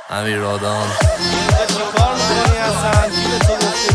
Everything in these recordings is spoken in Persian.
امیر رادان. چیکار میکنی اصلا؟ کی به تو گفته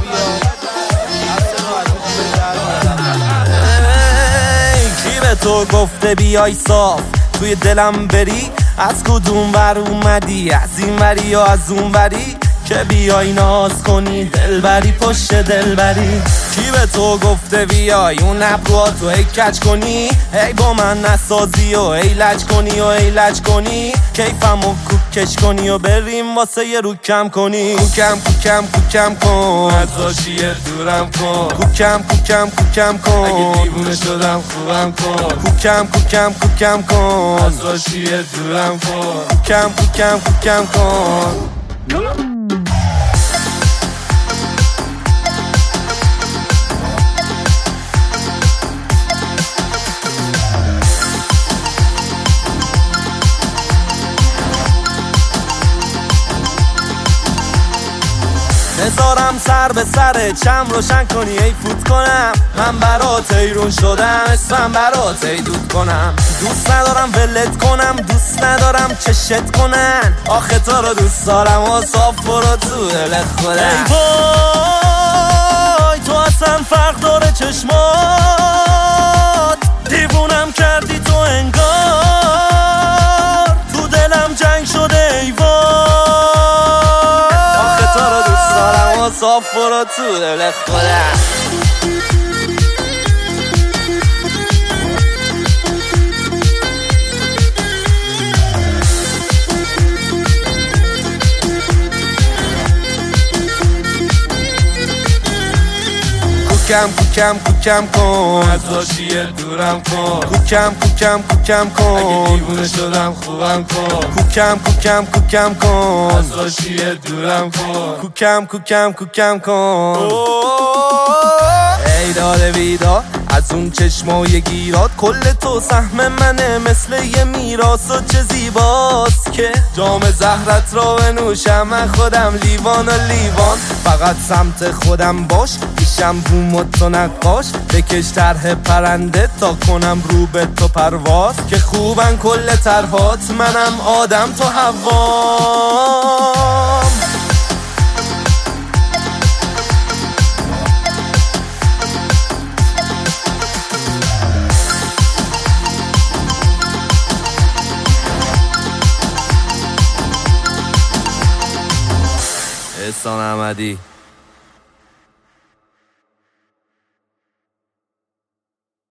بیا؟ کی به تو گفته بیای صاف توی دلم بری؟ از کدوم ور اومدی؟ از این وری یا از اون وری؟ که بیای ناز کنی دلبری پشت دلبری. کی به تو گفته بیای اون ابروهاتو ای کج کنی؟ ای با من نسازی و ای لج کنی و ای لج کنی، کیفمو کوکش کنی و بریم واسه یه رو کم کنی. کوکم کوکم کوکم کن از حاشیه دورم کن، کوکم کوکم کوکم کن اگه دیوونه شدم خوبم کن، کوکم کوکم کوکم کن از حاشیه دورم کن، کوکم کوکم کوکم کن. بذارم سر به سر چم روشن کنی ای فوت کنم، من برات ایرون شدم اسمم برات ای دود کنم. دوست ندارم ولت کنم، دوست ندارم چشت کنن، آخه تو رو دوست دارم و صاف برو تو دلت خودم. ای وای تو اصلا فرق داره چشمات، دیوونم کردی تو انگار، تو دلم جنگ شده ای وای، صاف برو تو دل خودم. کوکم کوکم کوکم کن از حاشیه دورم کن، کوکم کوکم کوکم کن اگه دیوونه شدم خوبم کن، کوکم کوکم کوکم کن از حاشیه دورم کن، کوکم کوکم کوکم کن. ای داده بیداد از اون چشمای گیرات، کل تو سهم منه مثل یه میراث و چه زیباست که جام زهرت را بنوشم من خودم لیوان و لیوان. فقط سمت خودم باش پیشم بوم و تو نقاش، بکش طرح پرنده تا کنم رو به تو پرواز، که خوبن کل طرحات منم آدم تو حوام. احسان احمدی.